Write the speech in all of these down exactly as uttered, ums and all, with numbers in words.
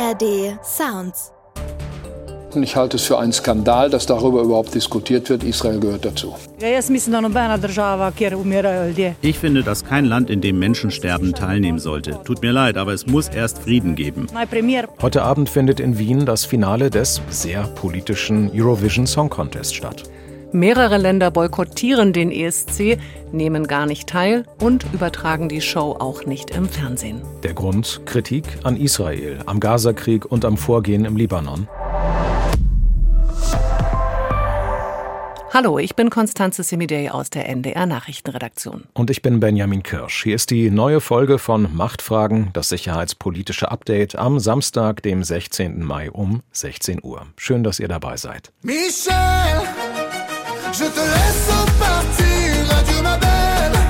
A R D Sounds. Ich halte es für einen Skandal, dass darüber überhaupt diskutiert wird. Israel gehört dazu. Ich finde, dass kein Land, in dem Menschen sterben, teilnehmen sollte. Tut mir leid, aber es muss erst Frieden geben. Heute Abend findet in Wien das Finale des sehr politischen Eurovision Song Contest statt. Mehrere Länder boykottieren den E S C, nehmen gar nicht teil und übertragen die Show auch nicht im Fernsehen. Der Grund: Kritik an Israel, am Gazakrieg und am Vorgehen im Libanon. Hallo, ich bin Constanze Semidey aus der N D R-Nachrichtenredaktion. Und ich bin Benjamin Kirsch. Hier ist die neue Folge von Machtfragen, das sicherheitspolitische Update am Samstag, dem sechzehnten Mai um sechzehn Uhr. Schön, dass ihr dabei seid. Michel, je te laisse partir, adieu ma belle.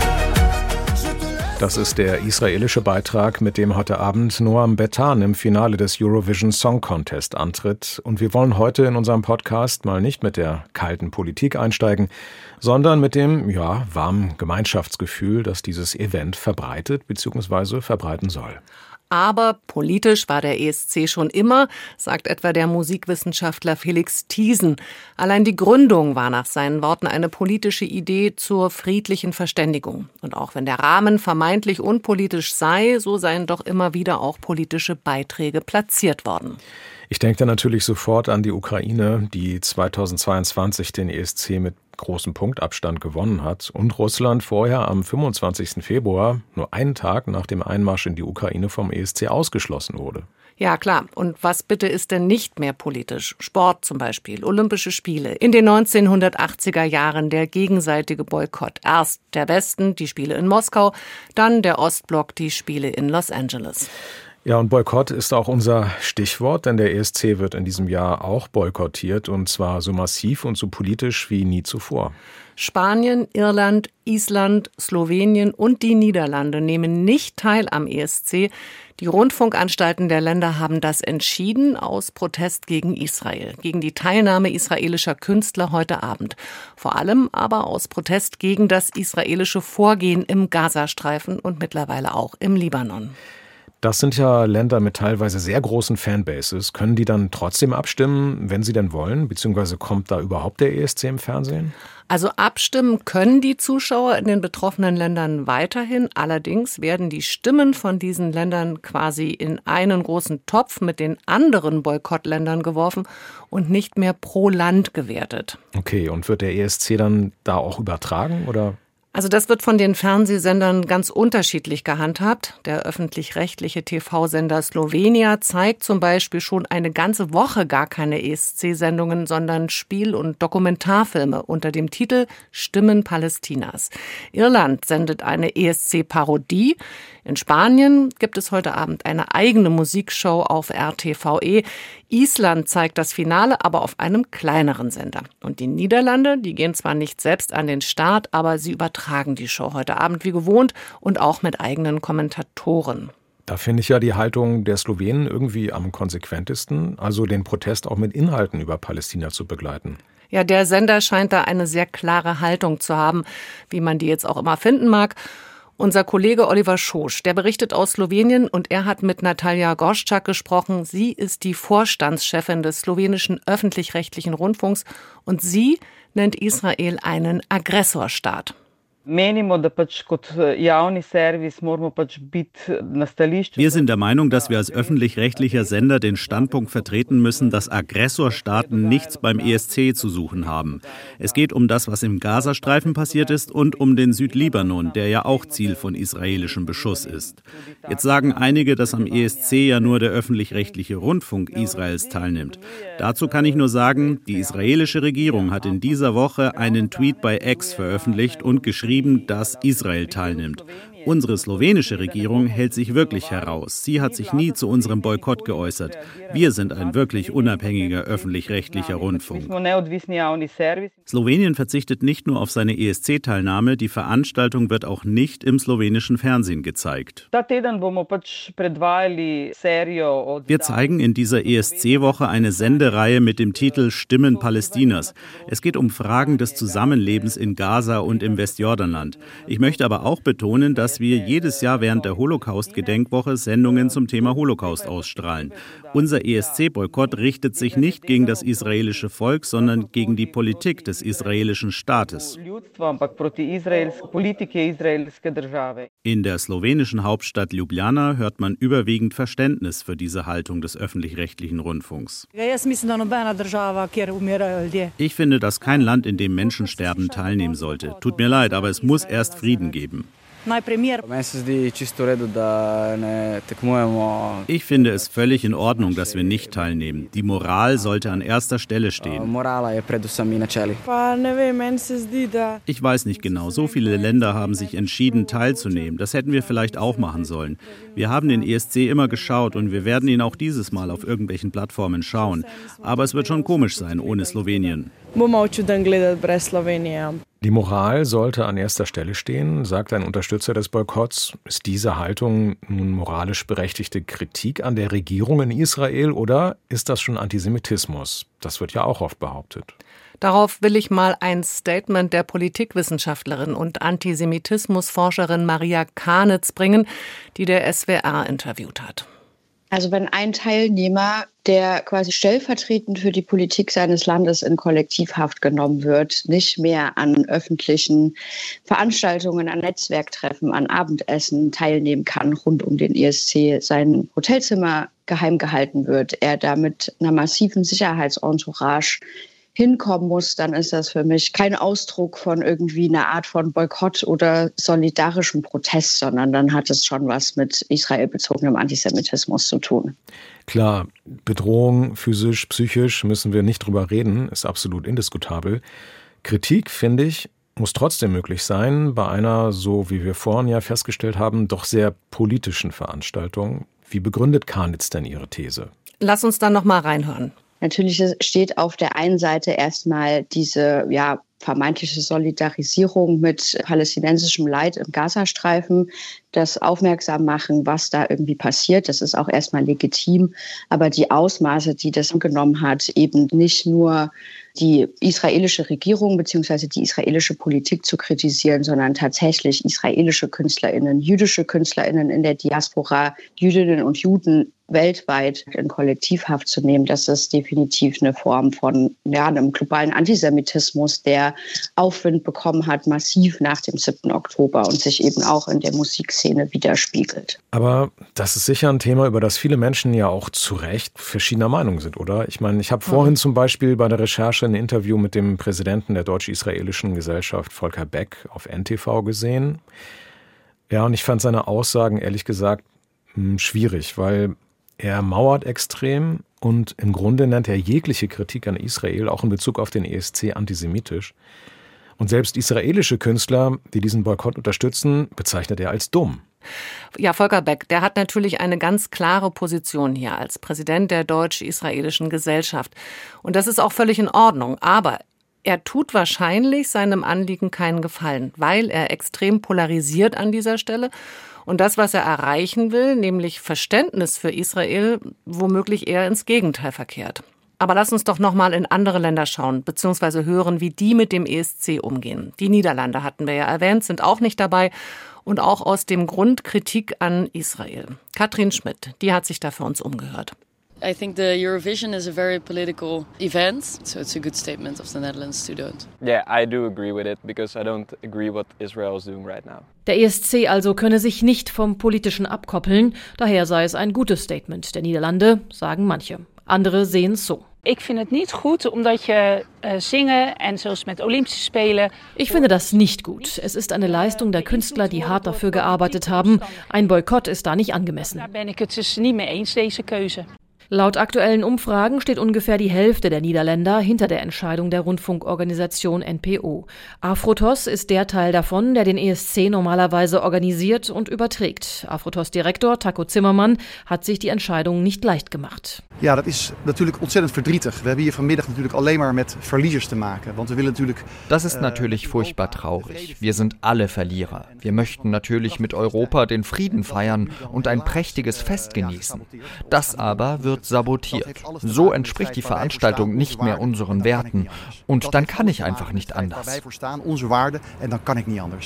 Das ist der israelische Beitrag, mit dem heute Abend Noam Betan im Finale des Eurovision Song Contest antritt. Und wir wollen heute in unserem Podcast mal nicht mit der kalten Politik einsteigen, sondern mit dem, ja, warmen Gemeinschaftsgefühl, das dieses Event verbreitet bzw. verbreiten soll. Aber politisch war der E S C schon immer, sagt etwa der Musikwissenschaftler Felix Thiesen. Allein die Gründung war nach seinen Worten eine politische Idee zur friedlichen Verständigung. Und auch wenn der Rahmen vermeintlich unpolitisch sei, so seien doch immer wieder auch politische Beiträge platziert worden. Ich denke da natürlich sofort an die Ukraine, die zweitausendzweiundzwanzig den E S C mit großem Punktabstand gewonnen hat, und Russland vorher am fünfundzwanzigsten Februar, nur einen Tag nach dem Einmarsch in die Ukraine, vom E S C ausgeschlossen wurde. Ja, klar. Und was bitte ist denn nicht mehr politisch? Sport zum Beispiel, Olympische Spiele. In den neunzehnhundertachtziger Jahren der gegenseitige Boykott. Erst der Westen, die Spiele in Moskau, dann der Ostblock, die Spiele in Los Angeles. Ja, und Boykott ist auch unser Stichwort, denn der E S C wird in diesem Jahr auch boykottiert, und zwar so massiv und so politisch wie nie zuvor. Spanien, Irland, Island, Slowenien und die Niederlande nehmen nicht teil am E S C. Die Rundfunkanstalten der Länder haben das entschieden aus Protest gegen Israel, gegen die Teilnahme israelischer Künstler heute Abend. Vor allem aber aus Protest gegen das israelische Vorgehen im Gazastreifen und mittlerweile auch im Libanon. Das sind ja Länder mit teilweise sehr großen Fanbases. Können die dann trotzdem abstimmen, wenn sie denn wollen? Beziehungsweise kommt da überhaupt der E S C im Fernsehen? Also abstimmen können die Zuschauer in den betroffenen Ländern weiterhin. Allerdings werden die Stimmen von diesen Ländern quasi in einen großen Topf mit den anderen Boykottländern geworfen und nicht mehr pro Land gewertet. Okay, und wird der E S C dann da auch übertragen, oder? Also das wird von den Fernsehsendern ganz unterschiedlich gehandhabt. Der öffentlich-rechtliche T V-Sender Slovenia zeigt zum Beispiel schon eine ganze Woche gar keine E S C-Sendungen, sondern Spiel- und Dokumentarfilme unter dem Titel Stimmen Palästinas. Irland sendet eine E S C-Parodie. In Spanien gibt es heute Abend eine eigene Musikshow auf R T V E. Island zeigt das Finale, aber auf einem kleineren Sender. Und die Niederlande, die gehen zwar nicht selbst an den Start, aber sie übertragen die Show heute Abend wie gewohnt und auch mit eigenen Kommentatoren. Da finde ich ja die Haltung der Slowenen irgendwie am konsequentesten, also den Protest auch mit Inhalten über Palästina zu begleiten. Ja, der Sender scheint da eine sehr klare Haltung zu haben, wie man die jetzt auch immer finden mag. Unser Kollege Oliver Schosch, der berichtet aus Slowenien, und er hat mit Natalia Gorszczak gesprochen. Sie ist die Vorstandschefin des slowenischen öffentlich-rechtlichen Rundfunks, und sie nennt Israel einen Aggressorstaat. Wir sind der Meinung, dass wir als öffentlich-rechtlicher Sender den Standpunkt vertreten müssen, dass Aggressorstaaten nichts beim E S C zu suchen haben. Es geht um das, was im Gazastreifen passiert ist, und um den Südlibanon, der ja auch Ziel von israelischem Beschuss ist. Jetzt sagen einige, dass am E S C ja nur der öffentlich-rechtliche Rundfunk Israels teilnimmt. Dazu kann ich nur sagen, die israelische Regierung hat in dieser Woche einen Tweet bei X veröffentlicht und geschrieben, dass Israel teilnimmt. Unsere slowenische Regierung hält sich wirklich heraus. Sie hat sich nie zu unserem Boykott geäußert. Wir sind ein wirklich unabhängiger öffentlich-rechtlicher Rundfunk. Slowenien verzichtet nicht nur auf seine E S C-Teilnahme, die Veranstaltung wird auch nicht im slowenischen Fernsehen gezeigt. Wir zeigen in dieser E S C-Woche eine Sendereihe mit dem Titel Stimmen Palästinas. Es geht um Fragen des Zusammenlebens in Gaza und im Westjordanland. Ich möchte aber auch betonen, dass dass wir jedes Jahr während der Holocaust-Gedenkwoche Sendungen zum Thema Holocaust ausstrahlen. Unser E S C-Boykott richtet sich nicht gegen das israelische Volk, sondern gegen die Politik des israelischen Staates. In der slowenischen Hauptstadt Ljubljana hört man überwiegend Verständnis für diese Haltung des öffentlich-rechtlichen Rundfunks. Ich finde, dass kein Land, in dem Menschen sterben, teilnehmen sollte. Tut mir leid, aber es muss erst Frieden geben. Ich finde es völlig in Ordnung, dass wir nicht teilnehmen. Die Moral sollte an erster Stelle stehen. Ich weiß nicht genau. So viele Länder haben sich entschieden, teilzunehmen. Das hätten wir vielleicht auch machen sollen. Wir haben den E S C immer geschaut und wir werden ihn auch dieses Mal auf irgendwelchen Plattformen schauen. Aber es wird schon komisch sein ohne Slowenien. Die Moral sollte an erster Stelle stehen, sagt ein Unterstützer des Boykotts. Ist diese Haltung nun moralisch berechtigte Kritik an der Regierung in Israel oder ist das schon Antisemitismus? Das wird ja auch oft behauptet. Darauf will ich mal ein Statement der Politikwissenschaftlerin und Antisemitismusforscherin Maria Kanitz bringen, die der S W R interviewt hat. Also wenn ein Teilnehmer, der quasi stellvertretend für die Politik seines Landes in Kollektivhaft genommen wird, nicht mehr an öffentlichen Veranstaltungen, an Netzwerktreffen, an Abendessen teilnehmen kann rund um den E S C, sein Hotelzimmer geheim gehalten wird, er da mit einer massiven Sicherheitsentourage hinkommen muss, dann ist das für mich kein Ausdruck von irgendwie einer Art von Boykott oder solidarischem Protest, sondern dann hat es schon was mit israelbezogenem Antisemitismus zu tun. Klar, Bedrohung physisch, psychisch müssen wir nicht drüber reden, ist absolut indiskutabel. Kritik, finde ich, muss trotzdem möglich sein bei einer, so wie wir vorhin ja festgestellt haben, doch sehr politischen Veranstaltung. Wie begründet Kanitz denn ihre These? Lass uns dann noch mal reinhören. Natürlich steht auf der einen Seite erstmal diese ja, vermeintliche Solidarisierung mit palästinensischem Leid im Gazastreifen, das Aufmerksam machen, was da irgendwie passiert. Das ist auch erstmal legitim. Aber die Ausmaße, die das genommen hat, eben nicht nur die israelische Regierung bzw. die israelische Politik zu kritisieren, sondern tatsächlich israelische KünstlerInnen, jüdische KünstlerInnen in der Diaspora, Jüdinnen und Juden weltweit in Kollektivhaft zu nehmen, das ist definitiv eine Form von ja, einem globalen Antisemitismus, der Aufwind bekommen hat, massiv nach dem siebten Oktober und sich eben auch in der Musikszene widerspiegelt. Aber das ist sicher ein Thema, über das viele Menschen ja auch zu Recht verschiedener Meinung sind, oder? Ich meine, ich habe vorhin zum Beispiel bei der Recherche ein Interview mit dem Präsidenten der deutsch-israelischen Gesellschaft, Volker Beck, auf N T V gesehen. Ja, und ich fand seine Aussagen, ehrlich gesagt, schwierig, weil er mauert extrem und im Grunde nennt er jegliche Kritik an Israel, auch in Bezug auf den E S C, antisemitisch. Und selbst israelische Künstler, die diesen Boykott unterstützen, bezeichnet er als dumm. Ja, Volker Beck, der hat natürlich eine ganz klare Position hier als Präsident der deutsch-israelischen Gesellschaft. Und das ist auch völlig in Ordnung. Aber er tut wahrscheinlich seinem Anliegen keinen Gefallen, weil er extrem polarisiert an dieser Stelle. Und das, was er erreichen will, nämlich Verständnis für Israel, womöglich eher ins Gegenteil verkehrt. Aber lass uns doch noch mal in andere Länder schauen, beziehungsweise hören, wie die mit dem E S C umgehen. Die Niederlande hatten wir ja erwähnt, sind auch nicht dabei. Und auch aus dem Grund Kritik an Israel. Katrin Schmidt, die hat sich da für uns umgehört. I think the Eurovision is a very political event, so it's a good statement of the Netherlands to do it. Yeah, I do agree with it because I don't agree what Israel is doing right now. Der E S C also könne sich nicht vom Politischen abkoppeln, daher sei es ein gutes Statement der Niederlande, sagen manche. Andere sehen es so. Ik vind het niet goed, omdat je uh, zingen en zoals met Olympische Spelen. Ich finde das nicht gut. Es ist eine Leistung der Künstler, die hart dafür gearbeitet haben. Ein Boykott ist da nicht angemessen. Daar ben ik het dus niet mee eens, deze keuze. Laut aktuellen Umfragen steht ungefähr die Hälfte der Niederländer hinter der Entscheidung der Rundfunkorganisation N P O. Afrotos ist der Teil davon, der den E S C normalerweise organisiert und überträgt. Afrotos-Direktor Taco Zimmermann hat sich die Entscheidung nicht leicht gemacht. Ja, dat is natuurlijk ontzettend verdrietig. We hebben hier vanmiddag natuurlijk alleen maar met verliezers te maken. Want we willen natuurlijk. Das ist natürlich furchtbar traurig. Wir sind alle Verlierer. Wir möchten natürlich mit Europa den Frieden feiern und ein prächtiges Fest genießen. Das aber wird sabotiert. So entspricht die Veranstaltung nicht mehr unseren Werten. Und dann kann ich einfach nicht anders.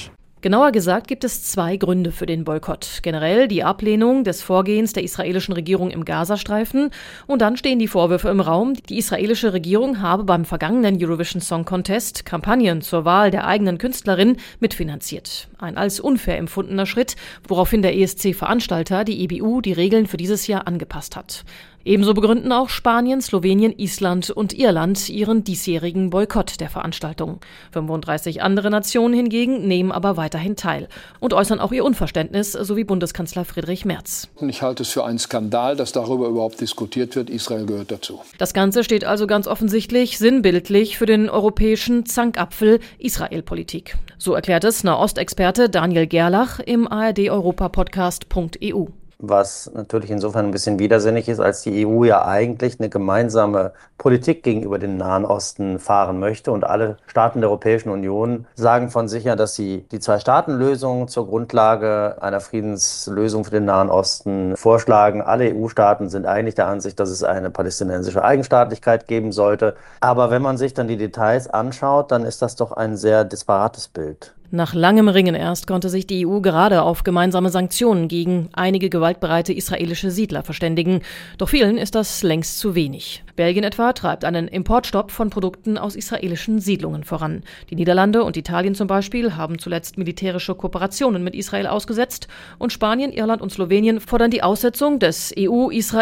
Genauer gesagt gibt es zwei Gründe für den Boykott. Generell die Ablehnung des Vorgehens der israelischen Regierung im Gazastreifen. Und dann stehen die Vorwürfe im Raum, die israelische Regierung habe beim vergangenen Eurovision Song Contest Kampagnen zur Wahl der eigenen Künstlerin mitfinanziert. Ein als unfair empfundener Schritt, woraufhin der E S C-Veranstalter, die E B U, die Regeln für dieses Jahr angepasst hat. Ebenso begründen auch Spanien, Slowenien, Island und Irland ihren diesjährigen Boykott der Veranstaltung. fünfunddreißig andere Nationen hingegen nehmen aber weiterhin teil und äußern auch ihr Unverständnis, so wie Bundeskanzler Friedrich Merz. Ich halte es für einen Skandal, dass darüber überhaupt diskutiert wird. Israel gehört dazu. Das Ganze steht also ganz offensichtlich sinnbildlich für den europäischen Zankapfel Israel-Politik. So erklärt es Nahostexperte Daniel Gerlach im A R D-Europa-Podcast Punkt E U. Was natürlich insofern ein bisschen widersinnig ist, als die E U ja eigentlich eine gemeinsame Politik gegenüber dem Nahen Osten fahren möchte. Und alle Staaten der Europäischen Union sagen von sich ja, dass sie die Zwei-Staaten-Lösung zur Grundlage einer Friedenslösung für den Nahen Osten vorschlagen. Alle E U-Staaten sind eigentlich der Ansicht, dass es eine palästinensische Eigenstaatlichkeit geben sollte. Aber wenn man sich dann die Details anschaut, dann ist das doch ein sehr disparates Bild. Nach langem Ringen erst konnte sich die E U gerade auf gemeinsame Sanktionen gegen einige gewaltbereite israelische Siedler verständigen. Doch vielen ist das längst zu wenig. Belgien etwa treibt einen Importstopp von Produkten aus israelischen Siedlungen voran. Die Niederlande und Italien zum Beispiel haben zuletzt militärische Kooperationen mit Israel ausgesetzt. Und Spanien, Irland und Slowenien fordern die Aussetzung des E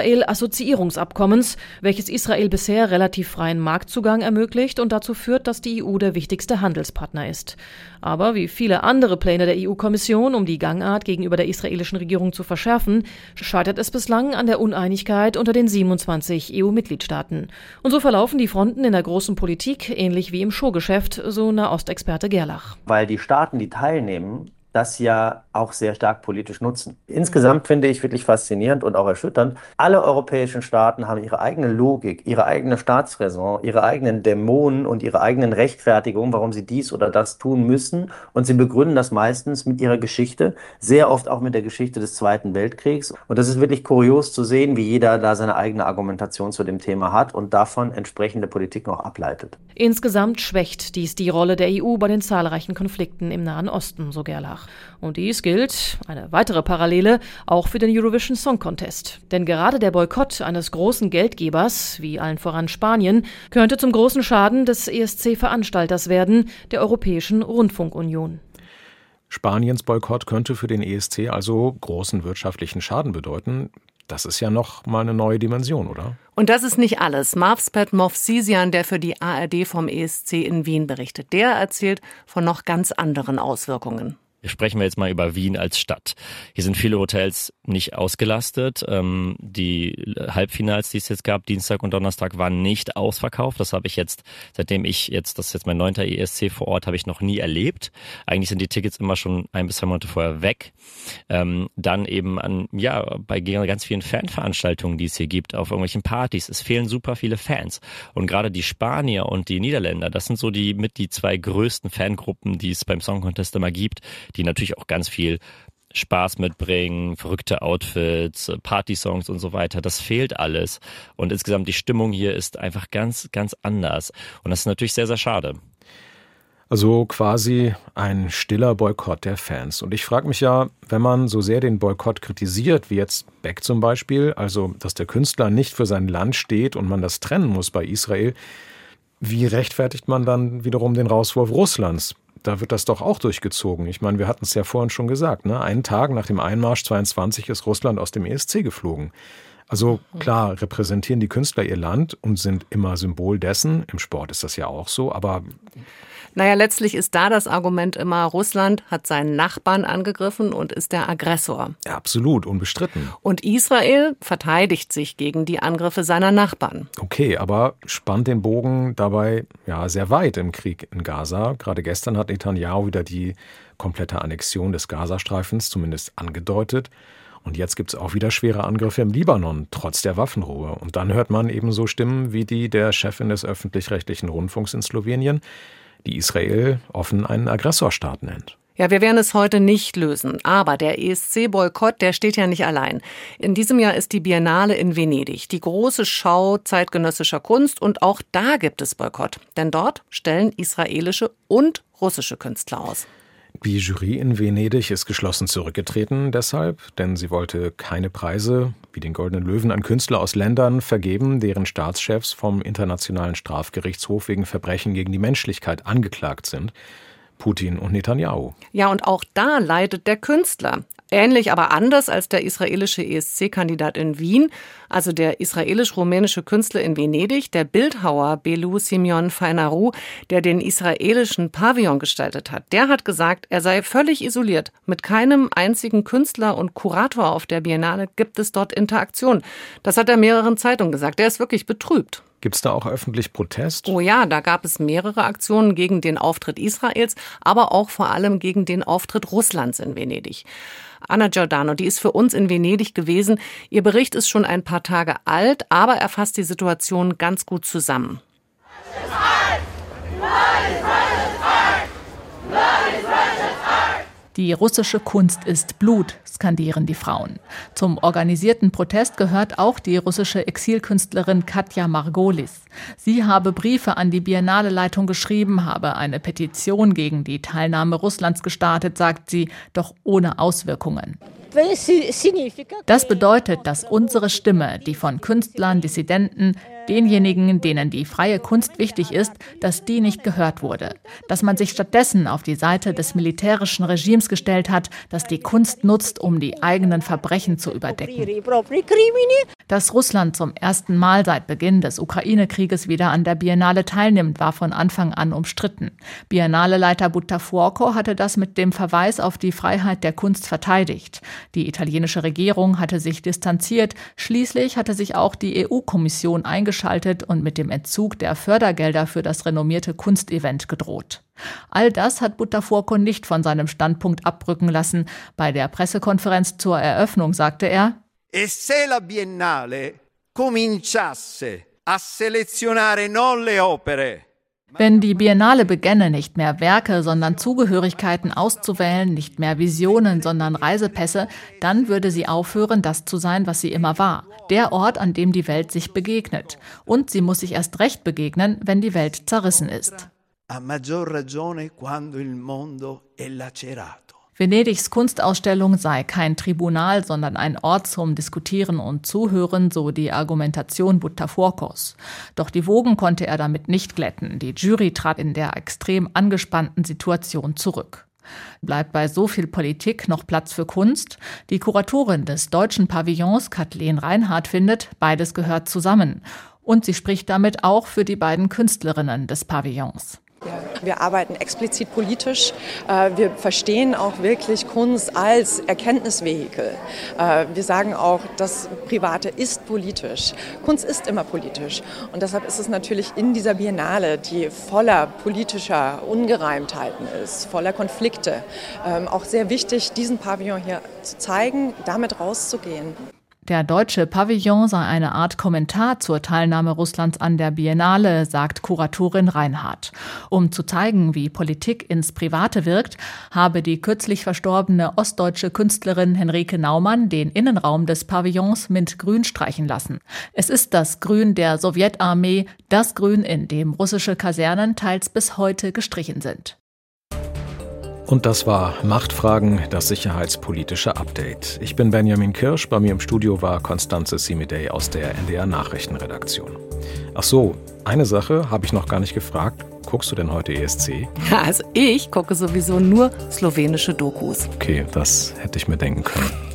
U-Israel-Assoziierungsabkommens, welches Israel bisher relativ freien Marktzugang ermöglicht und dazu führt, dass die E U der wichtigste Handelspartner ist. Aber wie viele andere Pläne der E U-Kommission, um die Gangart gegenüber der israelischen Regierung zu verschärfen, scheitert es bislang an der Uneinigkeit unter den siebenundzwanzig E U-Mitgliedstaaten. Und so verlaufen die Fronten in der großen Politik ähnlich wie im Showgeschäft, so Nahostexperte Gerlach. Weil die Staaten, die teilnehmen, das ja auch sehr stark politisch nutzen. Insgesamt finde ich wirklich faszinierend und auch erschütternd. Alle europäischen Staaten haben ihre eigene Logik, ihre eigene Staatsräson, ihre eigenen Dämonen und ihre eigenen Rechtfertigungen, warum sie dies oder das tun müssen. Und sie begründen das meistens mit ihrer Geschichte, sehr oft auch mit der Geschichte des Zweiten Weltkriegs. Und das ist wirklich kurios zu sehen, wie jeder da seine eigene Argumentation zu dem Thema hat und davon entsprechende Politik noch ableitet. Insgesamt schwächt dies die Rolle der E U bei den zahlreichen Konflikten im Nahen Osten, so Gerlach. Und dies gilt, eine weitere Parallele, auch für den Eurovision Song Contest. Denn gerade der Boykott eines großen Geldgebers, wie allen voran Spanien, könnte zum großen Schaden des E S C-Veranstalters werden, der Europäischen Rundfunkunion. Spaniens Boykott könnte für den E S C also großen wirtschaftlichen Schaden bedeuten. Das ist ja noch mal eine neue Dimension, oder? Und das ist nicht alles. Mavspat Movsisian, der für die A R D vom E S C in Wien berichtet, der erzählt von noch ganz anderen Auswirkungen. Sprechen wir jetzt mal über Wien als Stadt. Hier sind viele Hotels nicht ausgelastet. Ähm, die Halbfinals, die es jetzt gab, Dienstag und Donnerstag, waren nicht ausverkauft. Das habe ich jetzt, seitdem ich jetzt, das ist jetzt mein neunter E S C vor Ort, habe ich noch nie erlebt. Eigentlich sind die Tickets immer schon ein bis zwei Monate vorher weg. Ähm, dann eben an, ja, bei ganz vielen Fanveranstaltungen, die es hier gibt, auf irgendwelchen Partys. Es fehlen super viele Fans. Und gerade die Spanier und die Niederländer, das sind so die mit die zwei größten Fangruppen, die es beim Song Contest immer gibt, die natürlich auch ganz viel Spaß mitbringen, verrückte Outfits, Partysongs und so weiter. Das fehlt alles. Und insgesamt die Stimmung hier ist einfach ganz, ganz anders. Und das ist natürlich sehr, sehr schade. Also quasi ein stiller Boykott der Fans. Und ich frage mich ja, wenn man so sehr den Boykott kritisiert, wie jetzt Beck zum Beispiel, also dass der Künstler nicht für sein Land steht und man das trennen muss bei Israel, wie rechtfertigt man dann wiederum den Rauswurf Russlands? Da wird das doch auch durchgezogen. Ich meine, wir hatten es ja vorhin schon gesagt, ne? Einen Tag nach dem Einmarsch zweiundzwanzig ist Russland aus dem E S C geflogen. Also klar, repräsentieren die Künstler ihr Land und sind immer Symbol dessen. Im Sport ist das ja auch so, aber... Naja, letztlich ist da das Argument immer, Russland hat seinen Nachbarn angegriffen und ist der Aggressor. Ja, absolut, unbestritten. Und Israel verteidigt sich gegen die Angriffe seiner Nachbarn. Okay, aber spannt den Bogen dabei ja sehr weit im Krieg in Gaza. Gerade gestern hat Netanyahu wieder die komplette Annexion des Gazastreifens zumindest angedeutet. Und jetzt gibt es auch wieder schwere Angriffe im Libanon, trotz der Waffenruhe. Und dann hört man eben so Stimmen wie die der Chefin des öffentlich-rechtlichen Rundfunks in Slowenien, die Israel offen einen Aggressorstaat nennt. Ja, wir werden es heute nicht lösen. Aber der E S C-Boykott, der steht ja nicht allein. In diesem Jahr ist die Biennale in Venedig, die große Schau zeitgenössischer Kunst. Und auch da gibt es Boykott. Denn dort stellen israelische und russische Künstler aus. Die Jury in Venedig ist geschlossen zurückgetreten deshalb, denn sie wollte keine Preise wie den Goldenen Löwen an Künstler aus Ländern vergeben, deren Staatschefs vom Internationalen Strafgerichtshof wegen Verbrechen gegen die Menschlichkeit angeklagt sind. Putin und Netanyahu. Ja, und auch da leidet der Künstler. Ähnlich, aber anders als der israelische E S C-Kandidat in Wien, also der israelisch-rumänische Künstler in Venedig, der Bildhauer Belu Simeon Fainaru, der den israelischen Pavillon gestaltet hat. Der hat gesagt, er sei völlig isoliert. Mit keinem einzigen Künstler und Kurator auf der Biennale gibt es dort Interaktion. Das hat er mehreren Zeitungen gesagt. Er ist wirklich betrübt. Gibt es da auch öffentlich Protest? Oh ja, da gab es mehrere Aktionen gegen den Auftritt Israels, aber auch vor allem gegen den Auftritt Russlands in Venedig. Anna Giordano, die ist für uns in Venedig gewesen. Ihr Bericht ist schon ein paar Tage alt, aber er fasst die Situation ganz gut zusammen. Die russische Kunst ist Blut, skandieren die Frauen. Zum organisierten Protest gehört auch die russische Exilkünstlerin Katja Margolis. Sie habe Briefe an die Biennale-Leitung geschrieben, habe eine Petition gegen die Teilnahme Russlands gestartet, sagt sie, doch ohne Auswirkungen. Das bedeutet, dass unsere Stimme, die von Künstlern, Dissidenten, denjenigen, denen die freie Kunst wichtig ist, dass die nicht gehört wurde. Dass man sich stattdessen auf die Seite des militärischen Regimes gestellt hat, das die Kunst nutzt, um die eigenen Verbrechen zu überdecken. Dass Russland zum ersten Mal seit Beginn des Ukraine-Krieges wieder an der Biennale teilnimmt, war von Anfang an umstritten. Biennale-Leiter Buttafuoco hatte das mit dem Verweis auf die Freiheit der Kunst verteidigt. Die italienische Regierung hatte sich distanziert. Schließlich hatte sich auch die E U-Kommission eingeschaltet und mit dem Entzug der Fördergelder für das renommierte Kunstevent gedroht. All das hat Buttafuoco nicht von seinem Standpunkt abrücken lassen. Bei der Pressekonferenz zur Eröffnung sagte er: E se la Biennale cominciasse a selezionare non le opere. Wenn die Biennale begänne, nicht mehr Werke, sondern Zugehörigkeiten auszuwählen, nicht mehr Visionen, sondern Reisepässe, dann würde sie aufhören, das zu sein, was sie immer war. Der Ort, an dem die Welt sich begegnet. Und sie muss sich erst recht begegnen, wenn die Welt zerrissen ist. A maggior ragione quando il mondo è lacerato. Venedigs Kunstausstellung sei kein Tribunal, sondern ein Ort zum Diskutieren und Zuhören, so die Argumentation Buttafuocos. Doch die Wogen konnte er damit nicht glätten. Die Jury trat in der extrem angespannten Situation zurück. Bleibt bei so viel Politik noch Platz für Kunst? Die Kuratorin des deutschen Pavillons, Kathleen Reinhardt, findet, beides gehört zusammen. Und sie spricht damit auch für die beiden Künstlerinnen des Pavillons. Ja, wir arbeiten explizit politisch. Wir verstehen auch wirklich Kunst als Erkenntnisvehikel. Wir sagen auch, das Private ist politisch. Kunst ist immer politisch. Und deshalb ist es natürlich in dieser Biennale, die voller politischer Ungereimtheiten ist, voller Konflikte, auch sehr wichtig, diesen Pavillon hier zu zeigen, damit rauszugehen. Der deutsche Pavillon sei eine Art Kommentar zur Teilnahme Russlands an der Biennale, sagt Kuratorin Reinhardt. Um zu zeigen, wie Politik ins Private wirkt, habe die kürzlich verstorbene ostdeutsche Künstlerin Henrike Naumann den Innenraum des Pavillons mit Grün streichen lassen. Es ist das Grün der Sowjetarmee, das Grün, in dem russische Kasernen teils bis heute gestrichen sind. Und das war Machtfragen, das sicherheitspolitische Update. Ich bin Benjamin Kirsch, bei mir im Studio war Constanze Simidey aus der N D R-Nachrichtenredaktion. Ach so, eine Sache habe ich noch gar nicht gefragt. Guckst du denn heute E S C? Also ich gucke sowieso nur slowenische Dokus. Okay, das hätte ich mir denken können.